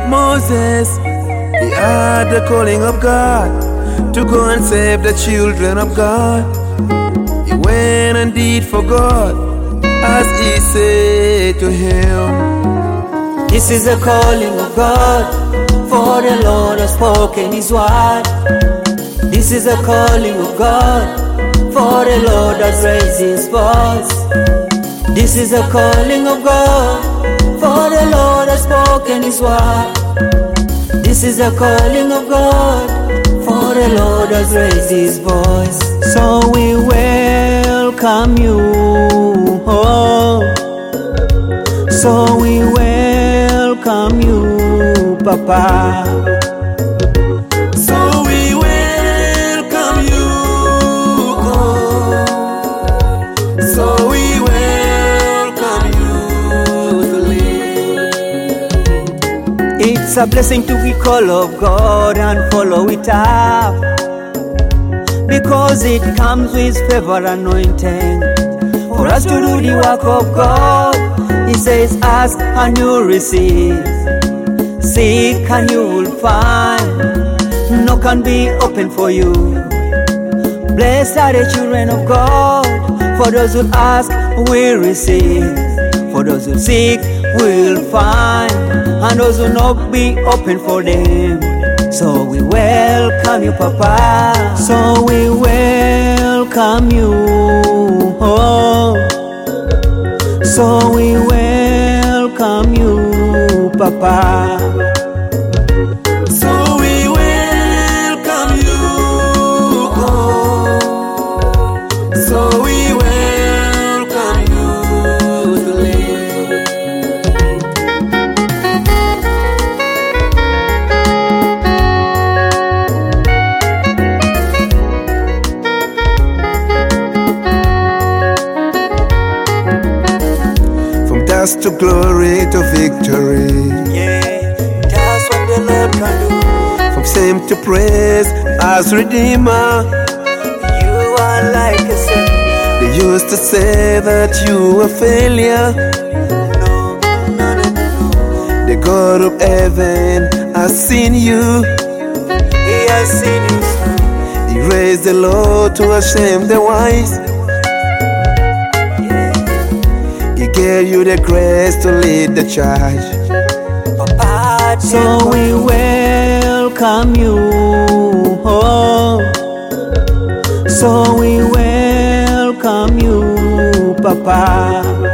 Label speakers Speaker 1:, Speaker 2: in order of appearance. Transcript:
Speaker 1: of Moses, he had the calling of God to go and save the children of God. He went and did for God as he said to him.
Speaker 2: This is the calling of God, for the Lord has spoken his word. This is the calling of God, for the Lord has raised his voice. This is the calling of God, for the Lord has spoken his word. This is the calling of God, for the Lord has raised his voice. So we welcome you, oh. So we welcome you, Papa.
Speaker 1: So we welcome you, oh. So we welcome you to live.
Speaker 2: It's a blessing to be called of God and follow it up, because it comes with favor anointing for us to do the work of God. He says, ask and you'll receive, seek and you will find, knock and be open for you. Blessed are the children of God, for those who ask will receive, for those who seek will find, and those who knock be open for them. So we welcome you, Papa. So we welcome you, oh. So we welcome you, Papa.
Speaker 1: So we welcome you, oh. So we welcome you to live. From dust to glory to victory,
Speaker 2: Yeah, that's what the Lord can do.
Speaker 1: from shame to praise as Redeemer.
Speaker 2: You are like a son.
Speaker 1: They used to say that you were failure.
Speaker 2: No, no, no, no.
Speaker 1: The God of heaven has seen you.
Speaker 2: He has seen you through.
Speaker 1: He raised the Lord to shame the wise. He gave you the grace to lead the charge.
Speaker 2: Papa, so we welcome you, oh. So we welcome you, Papa.